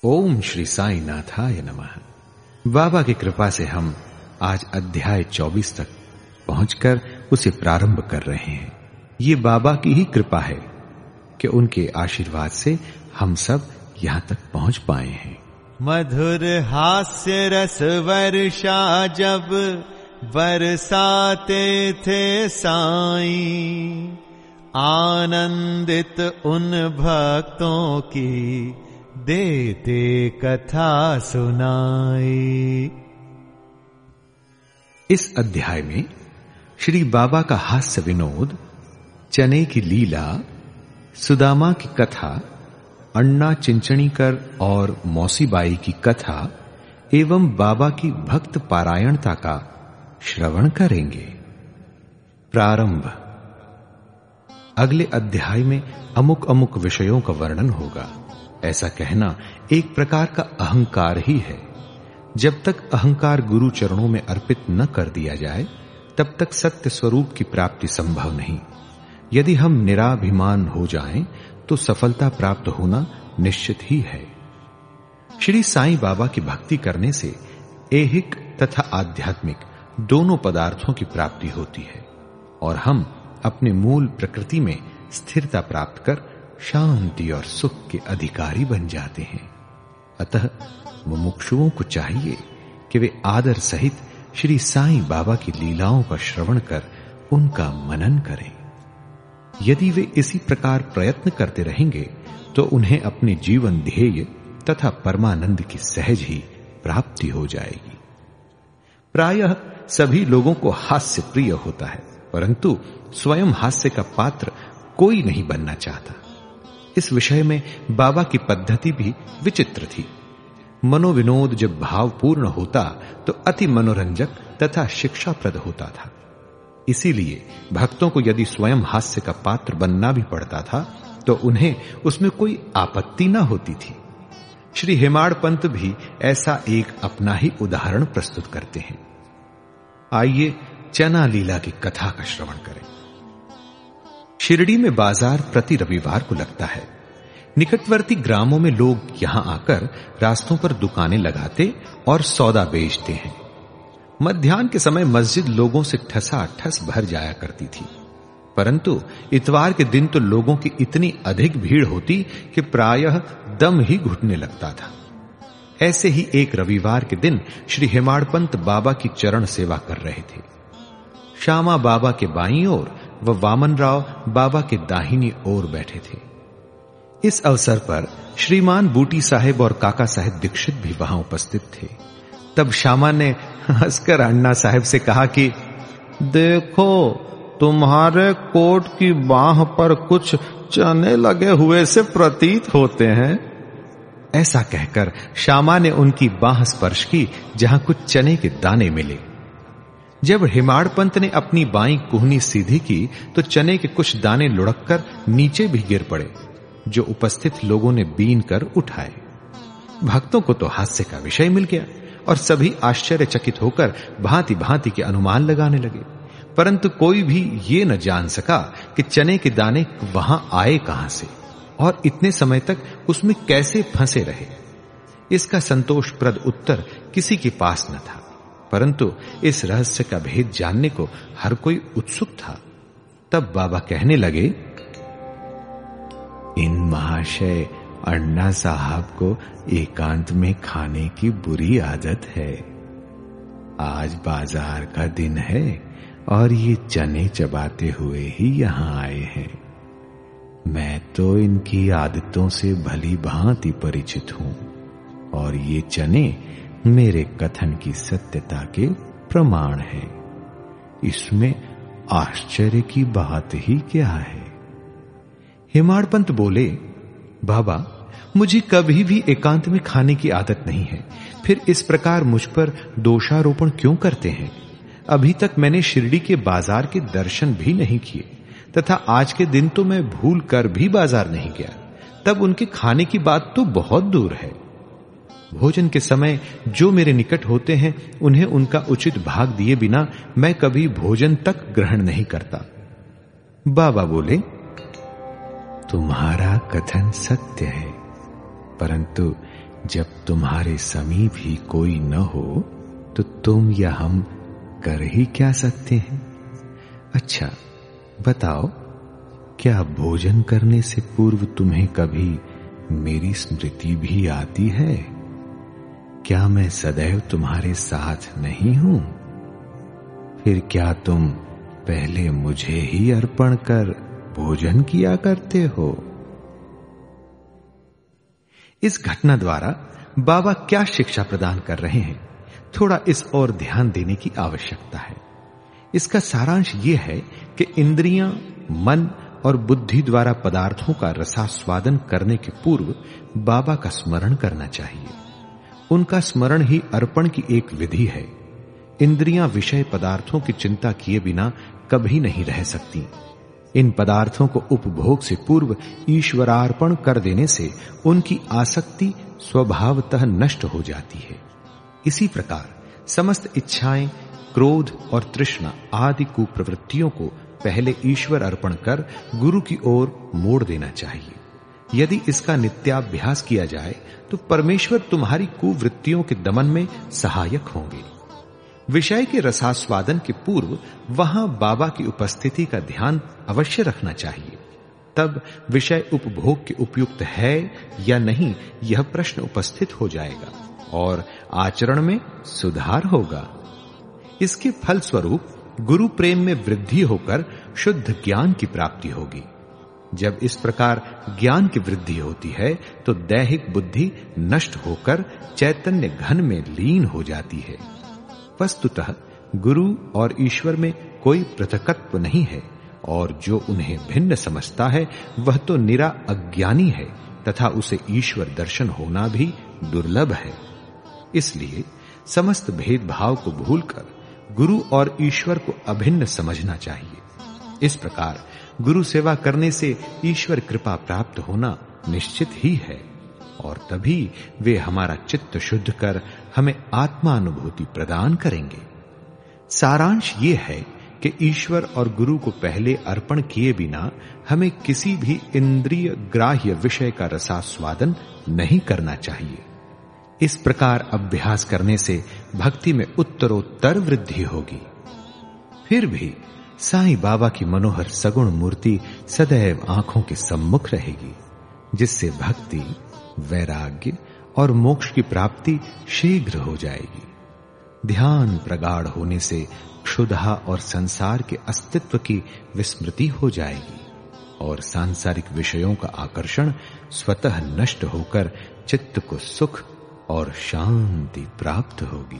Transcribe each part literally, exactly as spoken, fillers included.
ओम श्री साई नाथाय नमः। बाबा की कृपा से हम आज अध्याय चौबीस तक पहुंचकर उसे प्रारंभ कर रहे हैं। ये बाबा की ही कृपा है कि उनके आशीर्वाद से हम सब यहां तक पहुंच पाए हैं। मधुर हास्य रस वर्षा जब बरसाते थे साईं, आनंदित उन भक्तों की देते कथा सुनाई। इस अध्याय में श्री बाबा का हास्य विनोद, चने की लीला, सुदामा की कथा, अन्ना चिंचणीकर और मौसीबाई की कथा एवं बाबा की भक्त पारायणता का श्रवण करेंगे। प्रारंभ। अगले अध्याय में अमुक अमुक विषयों का वर्णन होगा। ऐसा कहना एक प्रकार का अहंकार ही है। जब तक अहंकार गुरु चरणों में अर्पित न कर दिया जाए तब तक सत्य स्वरूप की प्राप्ति संभव नहीं। यदि हम निराभिमान हो जाएं तो सफलता प्राप्त होना निश्चित ही है। श्री साईं बाबा की भक्ति करने से ऐहिक तथा आध्यात्मिक दोनों पदार्थों की प्राप्ति होती है और हम अपने मूल प्रकृति में स्थिरता प्राप्त कर शांति और सुख के अधिकारी बन जाते हैं। अतः मुमुक्षुओं को चाहिए कि वे आदर सहित श्री साईं बाबा की लीलाओं का श्रवण कर उनका मनन करें। यदि वे इसी प्रकार प्रयत्न करते रहेंगे तो उन्हें अपने जीवन ध्येय तथा परमानंद की सहज ही प्राप्ति हो जाएगी। प्रायः सभी लोगों को हास्य प्रिय होता है, परंतु स्वयं हास्य का पात्र कोई नहीं बनना चाहता। इस विषय में बाबा की पद्धति भी विचित्र थी। मनोविनोद जब भावपूर्ण होता तो अति मनोरंजक तथा शिक्षाप्रद होता था। इसीलिए भक्तों को यदि स्वयं हास्य का पात्र बनना भी पड़ता था तो उन्हें उसमें कोई आपत्ति न होती थी। श्री हेमाड़ पंत भी ऐसा एक अपना ही उदाहरण प्रस्तुत करते हैं। आइए चना लीला की कथा का श्रवण करें। शिरडी में बाजार प्रति रविवार को लगता है। निकटवर्ती ग्रामों में लोग यहां आकर रास्तों पर दुकानें लगाते और सौदा बेचते हैं। मध्याह्न के समय मस्जिद लोगों से ठसाठस भर जाया करती थी, परंतु इतवार के दिन तो लोगों की इतनी अधिक भीड़ होती कि प्रायः दम ही घुटने लगता था। ऐसे ही एक रविवार के दिन श्री हेमाड़ पंत बाबा की चरण सेवा कर रहे थे। श्यामा बाबा के बाईं ओर व वामन राव बाबा के दाहिनी ओर बैठे थे। इस अवसर पर श्रीमान बूटी साहेब और काका साहेब दीक्षित भी वहां उपस्थित थे। तब श्यामा ने हंसकर अन्ना साहेब से कहा कि देखो, तुम्हारे कोट की बाह पर कुछ चने लगे हुए से प्रतीत होते हैं। ऐसा कहकर श्यामा ने उनकी बाह स्पर्श की जहां कुछ चने के दाने मिले। जब हेमाड़ पंत ने अपनी बाईं कुहनी सीधी की तो चने के कुछ दाने लुढ़ककर नीचे भी गिर पड़े, जो उपस्थित लोगों ने बीन कर उठाए। भक्तों को तो हास्य का विषय मिल गया और सभी आश्चर्यचकित होकर भांति भांति के अनुमान लगाने लगे, परंतु कोई भी ये न जान सका कि चने के दाने वहां आए कहां से और इतने समय तक उसमें कैसे फंसे रहे। इसका संतोषप्रद उत्तर किसी के पास न था, परंतु इस रहस्य का भेद जानने को हर कोई उत्सुक था। तब बाबा कहने लगे, इन महाशय अन्ना साहब को एकांत में खाने की बुरी आदत है। आज बाजार का दिन है और ये चने चबाते हुए ही यहां आए हैं। मैं तो इनकी आदतों से भली भांति परिचित हूं और ये चने मेरे कथन की सत्यता के प्रमाण है। इसमें आश्चर्य की बात ही क्या है। हेमाड़ पंत बोले, बाबा, मुझे कभी भी एकांत में खाने की आदत नहीं है, फिर इस प्रकार मुझ पर दोषारोपण क्यों करते हैं। अभी तक मैंने शिरडी के बाजार के दर्शन भी नहीं किए तथा आज के दिन तो मैं भूल कर भी बाजार नहीं गया। तब उनके खाने की बात तो बहुत दूर है। भोजन के समय जो मेरे निकट होते हैं उन्हें उनका उचित भाग दिए बिना मैं कभी भोजन तक ग्रहण नहीं करता। बाबा बोले, तुम्हारा कथन सत्य है, परंतु जब तुम्हारे समीप ही कोई न हो तो तुम या हम कर ही क्या सकते हैं? अच्छा बताओ, क्या भोजन करने से पूर्व तुम्हें कभी मेरी स्मृति भी आती है? क्या मैं सदैव तुम्हारे साथ नहीं हूं? फिर क्या तुम पहले मुझे ही अर्पण कर भोजन किया करते हो? इस घटना द्वारा बाबा क्या शिक्षा प्रदान कर रहे हैं, थोड़ा इस ओर ध्यान देने की आवश्यकता है। इसका सारांश यह है कि इंद्रियां, मन और बुद्धि द्वारा पदार्थों का रसास्वादन करने के पूर्व बाबा का स्मरण करना चाहिए। उनका स्मरण ही अर्पण की एक विधि है। इंद्रियां विषय पदार्थों की चिंता किए बिना कभी नहीं रह सकती। इन पदार्थों को उपभोग से पूर्व ईश्वरार्पण कर देने से उनकी आसक्ति स्वभावतः नष्ट हो जाती है। इसी प्रकार समस्त इच्छाएं, क्रोध और तृष्णा आदि कुप्रवृत्तियों को पहले ईश्वर अर्पण कर गुरु की ओर मोड़ देना चाहिए। यदि इसका नित्याभ्यास किया जाए तो परमेश्वर तुम्हारी कुवृत्तियों के दमन में सहायक होंगे। विषय के रसास्वादन के पूर्व वहां बाबा की उपस्थिति का ध्यान अवश्य रखना चाहिए। तब विषय उपभोग के उपयुक्त है या नहीं, यह प्रश्न उपस्थित हो जाएगा और आचरण में सुधार होगा। इसके फलस्वरूप गुरु प्रेम में वृद्धि होकर शुद्ध ज्ञान की प्राप्ति होगी। जब इस प्रकार ज्ञान की वृद्धि होती है तो दैहिक बुद्धि नष्ट होकर चैतन्य घन में लीन हो जाती है। वस्तुतः गुरु और ईश्वर में कोई पृथकत्व नहीं है और जो उन्हें भिन्न समझता है वह तो निरा अज्ञानी है तथा उसे ईश्वर दर्शन होना भी दुर्लभ है। इसलिए समस्त भेदभाव को भूलकर गुरु और ईश्वर को अभिन्न समझना चाहिए। इस प्रकार गुरु सेवा करने से ईश्वर कृपा प्राप्त होना निश्चित ही है और तभी वे हमारा चित्त शुद्ध कर हमें आत्मानुभूति प्रदान करेंगे। सारांश ये है कि ईश्वर और गुरु को पहले अर्पण किए बिना हमें किसी भी इंद्रिय ग्राह्य विषय का रसास्वादन नहीं करना चाहिए। इस प्रकार अभ्यास करने से भक्ति में उत्तरोत्तर वृद्धि होगी। फिर भी साईं बाबा की मनोहर सगुण मूर्ति सदैव आंखों के सम्मुख रहेगी, जिससे भक्ति, वैराग्य और मोक्ष की प्राप्ति शीघ्र हो जाएगी। ध्यान प्रगाढ़ होने से क्षुधा और संसार के अस्तित्व की विस्मृति हो जाएगी और सांसारिक विषयों का आकर्षण स्वतः नष्ट होकर चित्त को सुख और शांति प्राप्त होगी।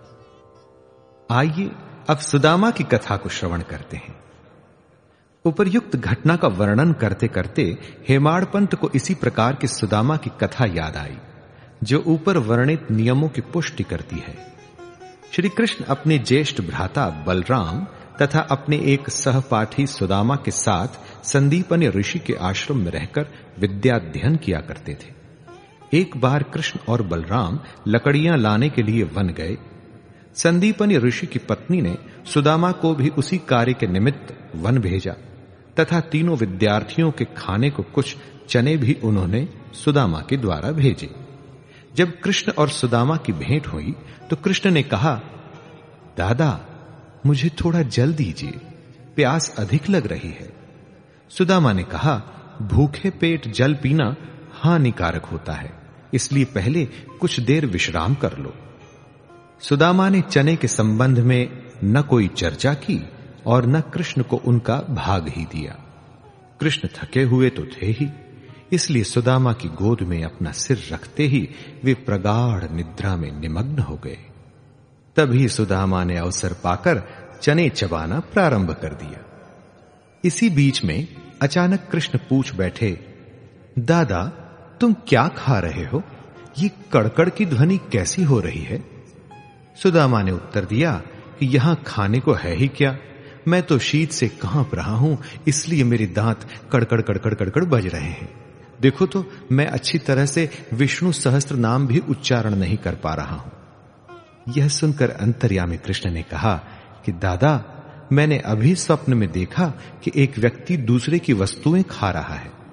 आइए अब सुदामा की कथा को श्रवण करते हैं। उपर्युक्त घटना का वर्णन करते करते हेमाड़ पंत को इसी प्रकार की सुदामा की कथा याद आई, जो ऊपर वर्णित नियमों की पुष्टि करती है। श्री कृष्ण अपने ज्येष्ठ भ्राता बलराम तथा अपने एक सहपाठी सुदामा के साथ संदीपनी ऋषि के आश्रम में रहकर विद्याध्ययन किया करते थे। एक बार कृष्ण और बलराम लकड़ियां लाने के लिए वन गए। संदीपनी ऋषि की पत्नी ने सुदामा को भी उसी कार्य के निमित्त वन भेजा तथा तीनों विद्यार्थियों के खाने को कुछ चने भी उन्होंने सुदामा के द्वारा भेजे। जब कृष्ण और सुदामा की भेंट हुई तो कृष्ण ने कहा, दादा मुझे थोड़ा जल दीजिए, प्यास अधिक लग रही है। सुदामा ने कहा, भूखे पेट जल पीना हानिकारक होता है, इसलिए पहले कुछ देर विश्राम कर लो। सुदामा ने चने के संबंध में न कोई चर्चा की और न कृष्ण को उनका भाग ही दिया। कृष्ण थके हुए तो थे ही, इसलिए सुदामा की गोद में अपना सिर रखते ही वे प्रगाढ़ निद्रा में निमग्न हो गए। तभी सुदामा ने अवसर पाकर चने चबाना प्रारंभ कर दिया। इसी बीच में अचानक कृष्ण पूछ बैठे, दादा तुम क्या खा रहे हो? ये कड़कड़ की ध्वनि कैसी हो रही है? सुदामा ने उत्तर दिया कि यहां खाने को है ही क्या, मैं तो शीत से कांप रहा हूं, इसलिए मेरे दांत कड़कड़ कड़कड़ कड़कड़ बज रहे हैं। देखो तो मैं अच्छी तरह से विष्णु सहस्त्र नाम भी उच्चारण नहीं कर पा रहा हूं। यह सुनकर अंतर्यामी कृष्ण ने कहा कि दादा मैंने अभी स्वप्न में देखा कि एक व्यक्ति दूसरे की वस्तुएं खा रहा है।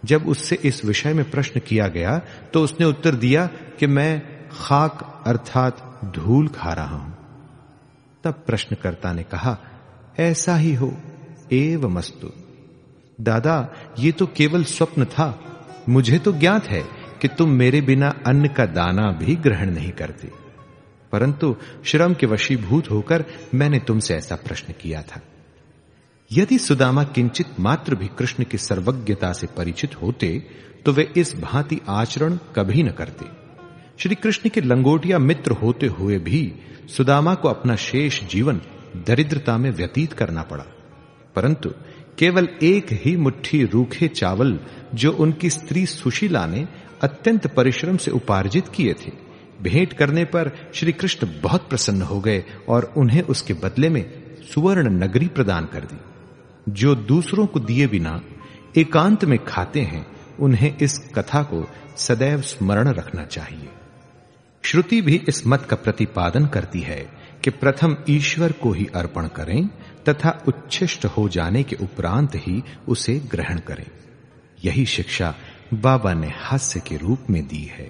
जब उससे इस विषय में प्रश्न किया गया तो उसने उत्तर दिया कि मैं खाक अर्थात धूल खा रहा हूं। तब प्रश्नकर्ता ने कहा, ऐसा ही हो, एवमस्तु। दादा, ये तो केवल स्वप्न था। मुझे तो ज्ञात है कि तुम मेरे बिना अन्न का दाना भी ग्रहण नहीं करते, परंतु श्रम के वशीभूत होकर मैंने तुमसे ऐसा प्रश्न किया था। यदि सुदामा किंचित मात्र भी कृष्ण की सर्वज्ञता से परिचित होते तो वे इस भांति आचरण कभी न करते। श्री कृष्ण के लंगोटिया मित्र होते हुए भी सुदामा को अपना शेष जीवन दरिद्रता में व्यतीत करना पड़ा, परंतु केवल एक ही मुट्ठी रूखे चावल जो उनकी स्त्री सुशीला ने अत्यंत परिश्रम से उपार्जित किए थे, भेंट करने पर श्री कृष्ण बहुत प्रसन्न हो गए और उन्हें उसके बदले में सुवर्ण नगरी प्रदान कर दी। जो दूसरों को दिए बिना एकांत में खाते हैं, उन्हें इस कथा को सदैव स्मरण रखना चाहिए। श्रुति भी इस मत का प्रतिपादन करती है कि प्रथम ईश्वर को ही अर्पण करें तथा उच्छिष्ट हो जाने के उपरांत ही उसे ग्रहण करें। यही शिक्षा बाबा ने हास्य के रूप में दी है।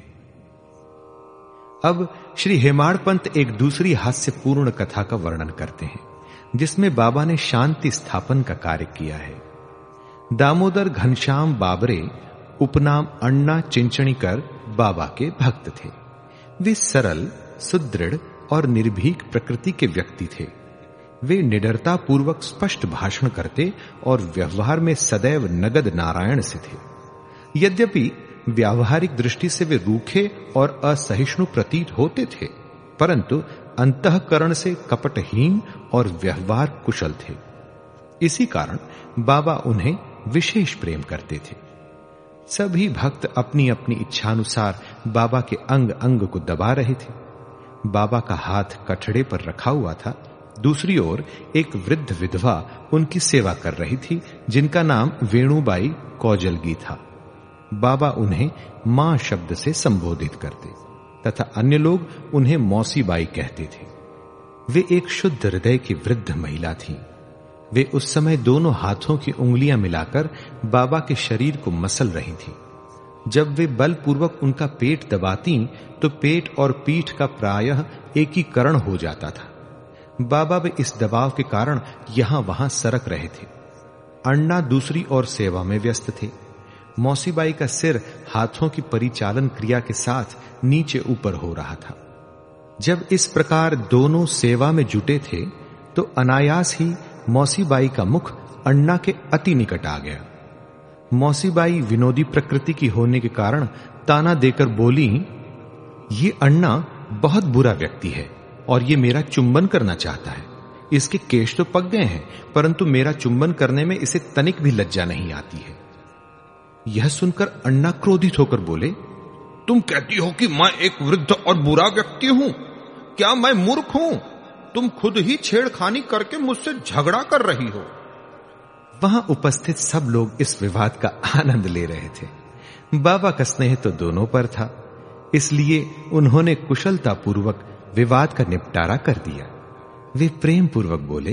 अब श्री हेमाड़ पंत एक दूसरी हास्यपूर्ण कथा का वर्णन करते हैं, जिसमें बाबा ने शांति स्थापन का कार्य किया है। दामोदर घनश्याम बाबरे उपनाम अण्णा चिंचणीकर बाबा के भक्त थे। वे सरल, सुदृढ़ और निर्भीक प्रकृति के व्यक्ति थे। वे निडरता पूर्वक स्पष्ट भाषण करते और व्यवहार में सदैव नगद नारायण से थे। यद्यपि व्यावहारिक दृष्टि से वे रूखे और असहिष्णु प्रतीत होते थे, परंतु अंतःकरण से कपटहीन और व्यवहार कुशल थे। इसी कारण बाबा उन्हें विशेष प्रेम करते थे। सभी भक्त अपनी अपनी इच्छानुसार बाबा के अंग अंग को दबा रहे थे। बाबा का हाथ कठड़े पर रखा हुआ था। दूसरी ओर एक वृद्ध विधवा उनकी सेवा कर रही थी, जिनका नाम वेणुबाई कौजलगी था। बाबा उन्हें मां शब्द से संबोधित करते तथा अन्य लोग उन्हें मौसी बाई कहते थे। वे एक शुद्ध हृदय की वृद्ध महिला थी। वे उस समय दोनों हाथों की उंगलियां मिलाकर बाबा के शरीर को मसल रही थी। जब वे बलपूर्वक उनका पेट दबाती तो पेट और पीठ का प्रायः एकीकरण हो जाता था। बाबा भी इस दबाव के कारण यहां वहां सरक रहे थे। अण्णा दूसरी ओर सेवा में व्यस्त थे। मौसीबाई का सिर हाथों की परिचालन क्रिया के साथ नीचे ऊपर हो रहा था। जब इस प्रकार दोनों सेवा में जुटे थे तो अनायास ही मौसीबाई का मुख अण्णा के अति निकट आ गया। मौसीबाई विनोदी प्रकृति की होने के कारण ताना देकर बोली, ये अण्णा बहुत बुरा व्यक्ति है और ये मेरा चुंबन करना चाहता है। इसके केश तो पक गए हैं, परंतु मेरा चुंबन करने में इसे तनिक भी लज्जा नहीं आती है। यह सुनकर अण्णा क्रोधित होकर बोले, तुम कहती हो कि मैं एक वृद्ध और बुरा व्यक्ति हूं? क्या मैं मूर्ख हूं? तुम खुद ही छेड़खानी करके मुझसे झगड़ा कर रही हो। वहां उपस्थित सब लोग इस विवाद का आनंद ले रहे थे। बाबा का स्नेह तो दोनों पर था, इसलिए उन्होंने कुशलता पूर्वक विवाद का निपटारा कर दिया। वे प्रेम पूर्वक बोले,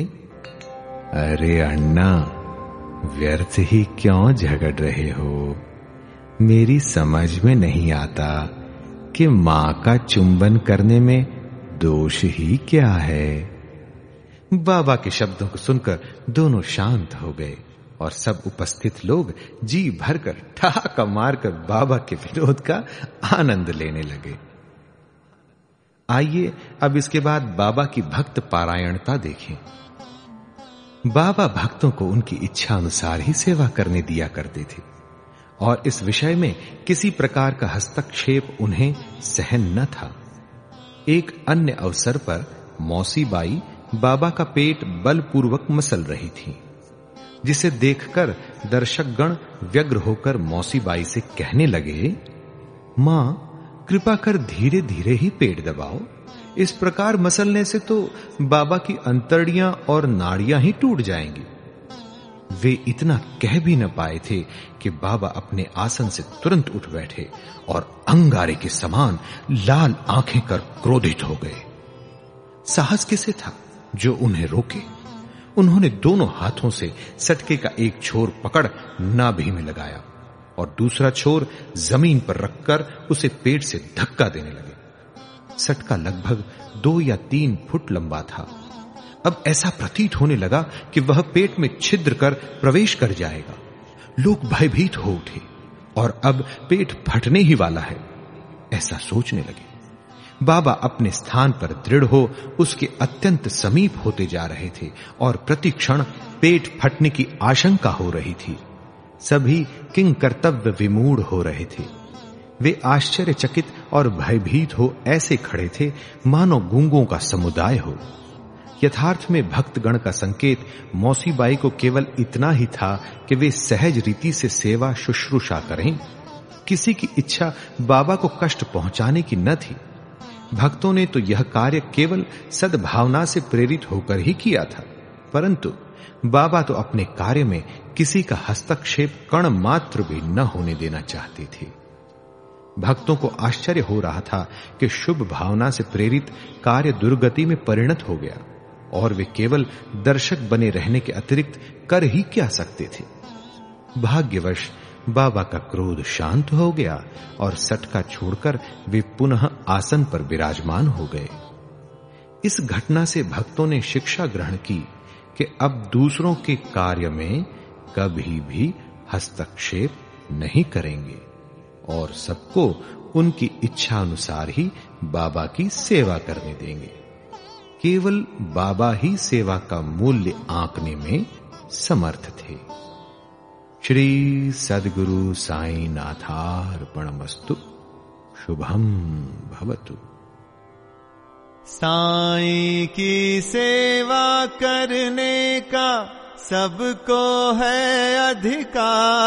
अरे अण्णा, व्यर्थ ही क्यों झगड़ रहे हो? मेरी समझ में नहीं आता कि मां का चुंबन करने में दोष ही क्या है। बाबा के शब्दों को सुनकर दोनों शांत हो गए और सब उपस्थित लोग जी भरकर ठहाका मारकर बाबा के विरोध का आनंद लेने लगे। आइए अब इसके बाद बाबा की भक्त पारायणता देखें। बाबा भक्तों को उनकी इच्छा अनुसार ही सेवा करने दिया करते थे और इस विषय में किसी प्रकार का हस्तक्षेप उन्हें सहन न था। एक अन्य अवसर पर मौसी बाई बाबा का पेट बलपूर्वक मसल रही थी, जिसे देखकर दर्शकगण व्यग्र होकर मौसी बाई से कहने लगे, मां, कृपा कर धीरे धीरे ही पेट दबाओ। इस प्रकार मसलने से तो बाबा की अंतड़ियां और नाड़ियां ही टूट जाएंगी। वे इतना कह भी न पाए थे कि बाबा अपने आसन से तुरंत उठ बैठे और अंगारे के समान लाल आंखें कर क्रोधित हो गए। साहस किसे था जो उन्हें रोके? उन्होंने दोनों हाथों से सटके का एक छोर पकड़ नाभि में लगाया और दूसरा छोर जमीन पर रखकर उसे पेट से धक्का देने लगे। सटका लगभग दो या तीन फुट लंबा था। अब ऐसा प्रतीत होने लगा कि वह पेट में छिद्र कर प्रवेश कर जाएगा। लोग भयभीत हो उठे और अब पेट फटने ही वाला है, ऐसा सोचने लगे। बाबा अपने स्थान पर दृढ़ हो उसके अत्यंत समीप होते जा रहे थे और प्रति क्षण पेट फटने की आशंका हो रही थी। सभी किंग कर्तव्य विमूढ़ हो रहे थे। वे आश्चर्यचकित और भयभीत हो ऐसे खड़े थे मानो गूंगों का समुदाय हो। यथार्थ में भक्तगण का संकेत मौसीबाई को केवल इतना ही था कि वे सहज रीति से सेवा शुश्रूषा करें। किसी की इच्छा बाबा को कष्ट पहुंचाने की न थी। भक्तों ने तो यह कार्य केवल सद्भावना से प्रेरित होकर ही किया था, परंतु बाबा तो अपने कार्य में किसी का हस्तक्षेप कण मात्र भी न होने देना चाहते थे। भक्तों को आश्चर्य हो रहा था कि शुभ भावना से प्रेरित कार्य दुर्गति में परिणत हो गया और वे केवल दर्शक बने रहने के अतिरिक्त कर ही क्या सकते थे। भाग्यवश बाबा का क्रोध शांत हो गया और सटका छोड़कर वे पुनः आसन पर विराजमान हो गए। इस घटना से भक्तों ने शिक्षा ग्रहण की कि अब दूसरों के कार्य में कभी भी हस्तक्षेप नहीं करेंगे और सबको उनकी इच्छा अनुसार ही बाबा की सेवा करने देंगे। केवल बाबा ही सेवा का मूल्य आंकने में समर्थ थे। श्री सद्गुरु साई नाथार्पणमस्तु। शुभम भवतु। साईं की सेवा करने का सबको है अधिकार,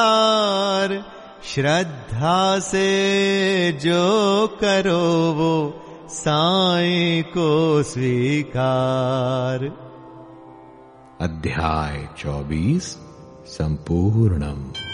श्रद्धा से जो करो वो साईं को स्वीकार। अध्याय चौबीस संपूर्णम।